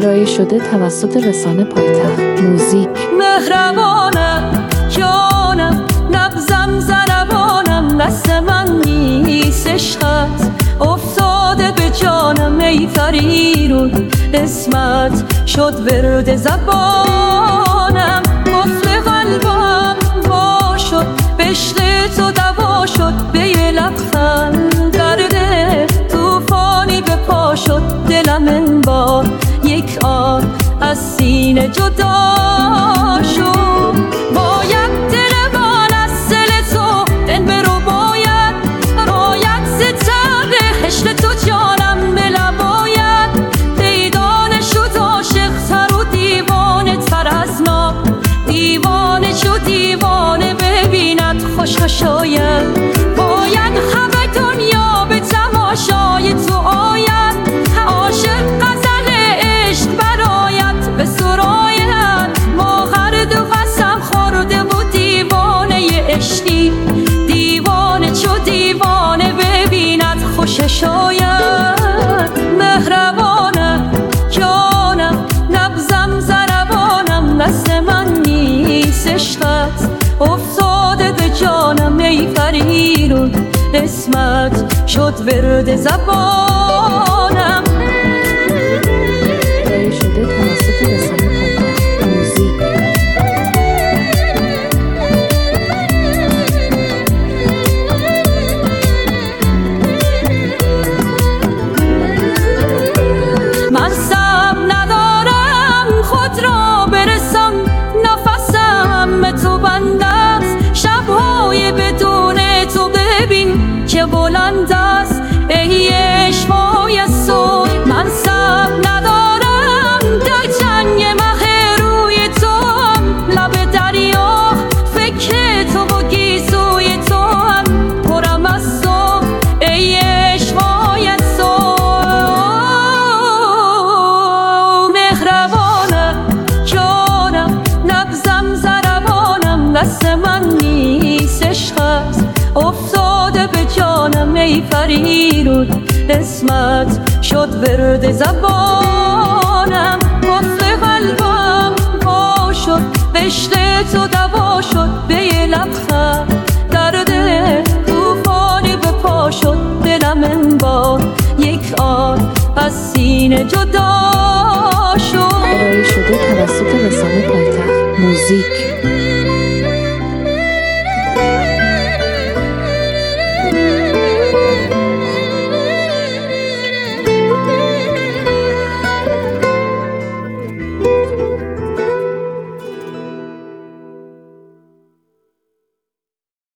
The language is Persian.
ارائه شده توسط رسانه پایتخت موزیک. مهربانم جانم نبضم ضربانم دست من نیست عشقت افتاده به جانم ای فریرون اسمت شد ورد زبانم قفل قلبم وا شد بشل تو دوا شد به یه لبخند درد توفانی به پا شد دلم انبار یک آن از سینه جدا شد باید دل من از دل تو دل برو باید ستر هشت تو جانم بلباید پیدا نشد عاشق تر و دیوانه تر از ما دیوانه چو دیوانه ببیند خوش شاید باید همه دنیا به تماشای تو آید عاشق غزل عشق برایت به سراید ما هر دو قسم خورده و دیوانه عشقی دیوانه چو دیوانه ببیند خوش شاید مهربانم جانم نبضم ضربانم دست من نیست عشقت افتاده به جانم ای فریرون اسمت شد ورد زبانم. ارائه شده توسط رسانه پایتخت موزیک. من صبر ندارم خود را برسان نفسم به تو بنده است شب‌های بدون تو ببین که بلند است ای عشق‌های سوی من صبر ندارم در جنگ مه روی تو هم لب دریا فکر تو و گیسوی تو هم پرم از تو ای عشق‌های سوی مهربانم جانم نبضم ضربانم دست من نیست عشقت افتاده به جانم ای فریرون اسمت شد ورد زبانم قفل قلبم وا شد بشل تو دوا شد به یه لبخند درد توفانی به پا شد دلم انبار یک آن از سینه جدا شد. ارائه شده توسط رسانه پایتخت موزیک.